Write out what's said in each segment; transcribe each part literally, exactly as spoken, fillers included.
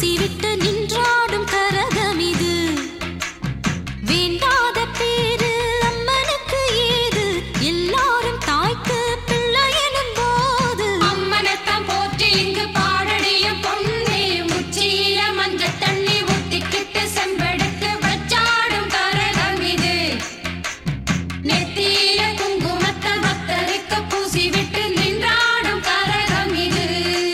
பூசிவிட்டு நின்றாடும் கரகம் இது. வேண்டாத பேரு அம்மனுக்கு ஏது, எல்லாரும் தாய்க்கு பிள்ளை எனும் போது. அம்மனைத்தான் போற்றி இங்கு பாடடியும் பொன்னே, உச்சியில மஞ்சள் தண்ணி ஊத்திக்கிட்டு செம்பெடுத்து வச்சாடும் கரகம் இது. நெத்தியில குங்குமத்தை பக்தருக்கு பூசிவிட்டு நின்றாடும் கரகம் இது.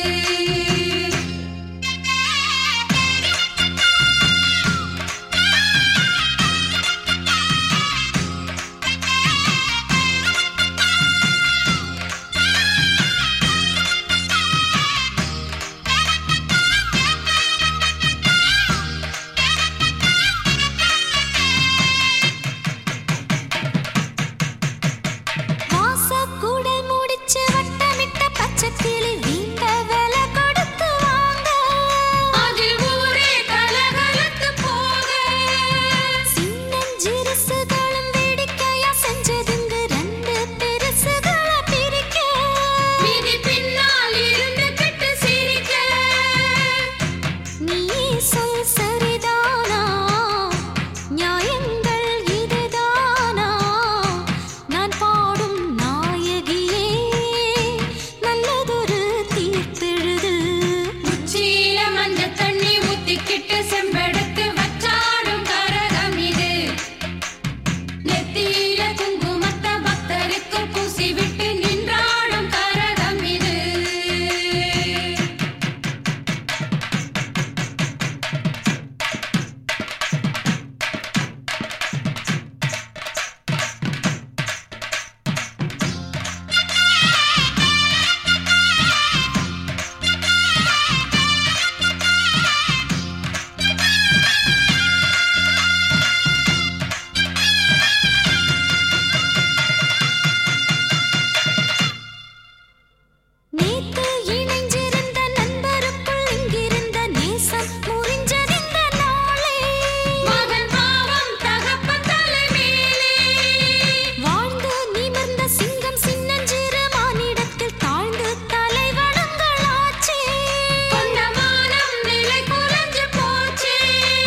வாசக்கூடல் முடிச்சு வட்டமிட்ட பச்சைக்கிளி வீண்ட விலை கொடுத்து வாங்க. அதில் ஊரே கலகலத்து போக, சின்னஞ்சிறுசுகளும் வேடிக்கையா செஞ்சதுங்க ரெண்டு பெருசுகளை பிரிக்க. மீதி பின்னால் இருந்துகிட்டு சிரிக்க. நீ சொல் சரிதானா, நியாயங்கள் இதுதானா, நான் பாடும் நாயகியே நல்லதொரு தீர்ப்பெழுது. உச்சியில மஞ்சள் தண்ணி ஊத்திக்கிட்டு செம்பெடுத்து வச்சாடும் கரகம் இது. நெத்தியில குங்குமத்தை பக்தருக்கு பூசிவிட்டு நின்றாடும் கரகம் இது. நேத்து இணைஞ்சிருந்த நண்பருக்குள் இங்கிருந்த நேசம் முறிஞ்சதிந்த நாளே. மகன் பாவம் தகப்பன் தலைமேலே, வாழ்ந்து நிமிர்ந்த சிங்கம் சின்னஞ்சிறு மானிடத்தில் தாழ்ந்து தலை வணங்கலாச்சே. கொண்ட மானம் நிலை குலைஞ்சு போச்சே.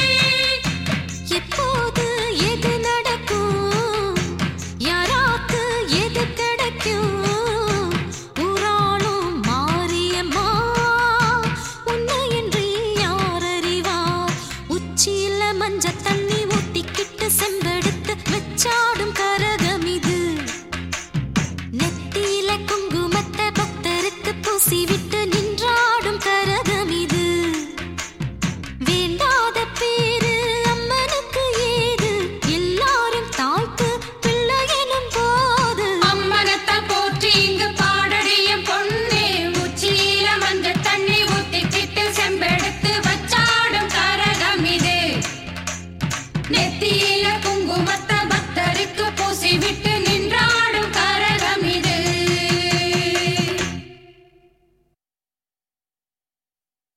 எப்போது எது நடக்கும், யாராக்கு எது கிடைக்கும், ஊராளும் மாரியம்மா உன்னையின்றி யார் அறிவார். உச்சியில மஞ்சள் தண்ணி ஊத்திக்கிட்டு செம்பெடுத்து வச்சாடும் கரகம் இது. நெத்தியில குங்குமத்தை பக்தருக்கு பூசிவிட்டு